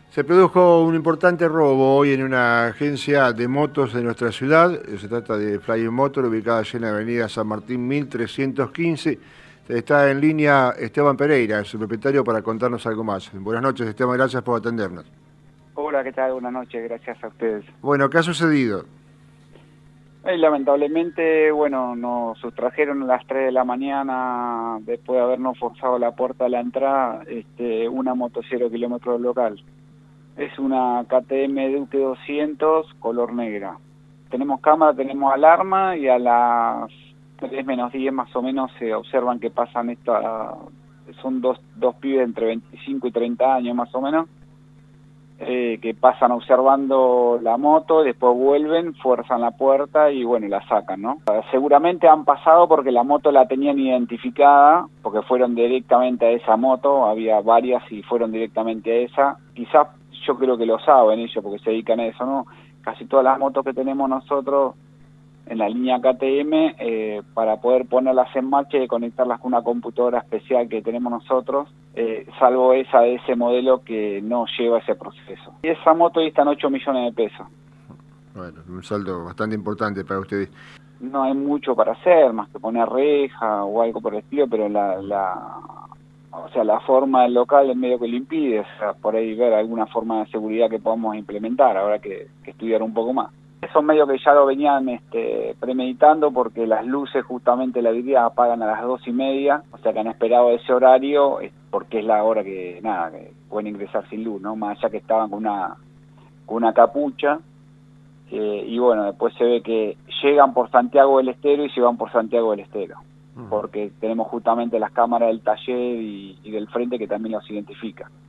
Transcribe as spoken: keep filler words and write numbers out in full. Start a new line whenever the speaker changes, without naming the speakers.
Se produjo un importante robo hoy en una agencia de motos de nuestra ciudad. Se trata de Flying Motor, ubicada allí en la avenida San Martín mil trescientos quince. Está en línea Esteban Pereira, su propietario, para contarnos algo más. Buenas noches, Esteban, gracias por atendernos.
Hola, ¿qué tal? Buenas noches, gracias a ustedes.
Bueno, ¿qué ha sucedido?
Eh, lamentablemente, bueno, nos sustrajeron a las tres de la mañana, después de habernos forzado la puerta a la entrada, este, una moto cero kilómetros local. Es una K T M Duke doscientos, color negra. Tenemos cámara, tenemos alarma, y a las tres menos diez más o menos se observan que pasan esta, son dos, dos pibes entre veinticinco y treinta años más o menos, Eh, que pasan observando la moto, después vuelven, fuerzan la puerta y bueno, la sacan, ¿no? Seguramente han pasado porque la moto la tenían identificada, porque fueron directamente a esa moto, había varias y fueron directamente a esa. Quizás yo creo que lo saben ellos porque se dedican a eso, ¿no? Casi todas las motos que tenemos nosotros en la línea K T M, eh, para poder ponerlas en marcha y conectarlas con una computadora especial que tenemos nosotros, eh, salvo esa de ese modelo que no lleva ese proceso. Y esa moto ahí está en ocho millones de pesos.
Bueno, un saldo bastante importante para ustedes.
No hay mucho para hacer, más que poner reja o algo por el estilo, pero la, la, o sea, la forma del local es medio que lo impide, o sea, por ahí ver alguna forma de seguridad que podamos implementar, habrá que, que estudiar un poco más. Son medios que ya lo venían este, premeditando, porque las luces justamente la vidriera apagan a las dos y media, o sea que han esperado ese horario porque es la hora que, nada, que pueden ingresar sin luz, ¿no? Más allá que estaban con una, con una capucha, eh, y bueno, después se ve que llegan por Santiago del Estero y se van por Santiago del Estero, uh-huh. porque tenemos justamente las cámaras del taller y, y del frente que también los identifican.